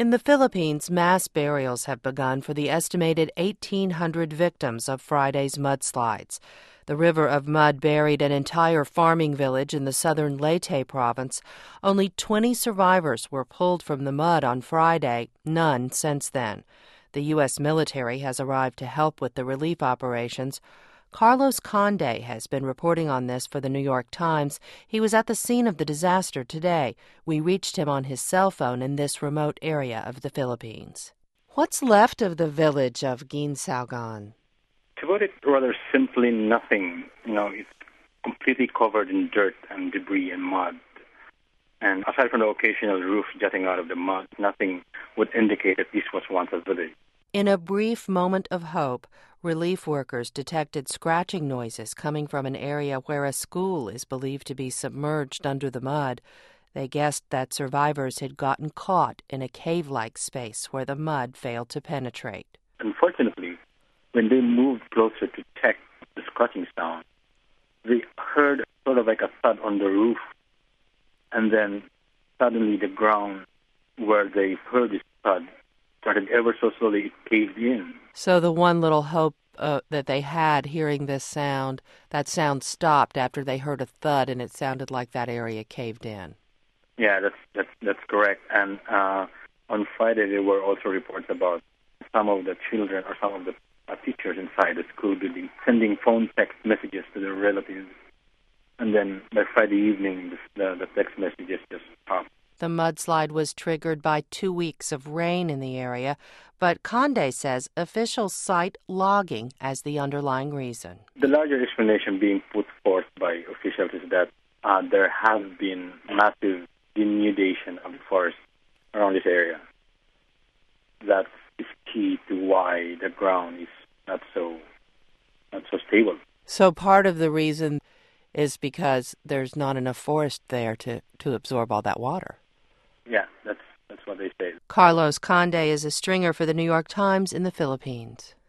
In the Philippines, mass burials have begun for the estimated 1,800 victims of Friday's mudslides. The river of mud buried an entire farming village in the southern Leyte province. Only 20 survivors were pulled from the mud on Friday, none since then. The U.S. military has arrived to help with the relief operations. Carlos Conde has been reporting on this for the New York Times. He was at the scene of the disaster today. We reached him on his cell phone in this remote area of the Philippines. What's left of the village of Ginsalgan? To put it rather simply, nothing. It's completely covered in dirt and debris and mud. And aside from the occasional roof jutting out of the mud, nothing would indicate that this was once a village. In a brief moment of hope, relief workers detected scratching noises coming from an area where a school is believed to be submerged under the mud. They guessed that survivors had gotten caught in a cave-like space where the mud failed to penetrate. Unfortunately, when they moved closer to check the scratching sound, they heard sort of like a thud on the roof, and then suddenly the ground where they heard this thud started ever so slowly, it caved in. So the one little hope that they had hearing this sound, that sound stopped after they heard a thud, and it sounded like that area caved in. Yeah, that's correct. And on Friday, there were also reports about some of the children or some of the teachers inside the school building sending phone text messages to their relatives. And then by Friday evening, the text messages just stopped. The mudslide was triggered by 2 weeks of rain in the area, but Conde says officials cite logging as the underlying reason. The larger explanation being put forth by officials is that there has been massive denudation of the forest around this area. That is key to why the ground is not so stable. So part of the reason is because there's not enough forest there to absorb all that water. Yeah, that's what they say. Carlos Conde is a stringer for the New York Times in the Philippines.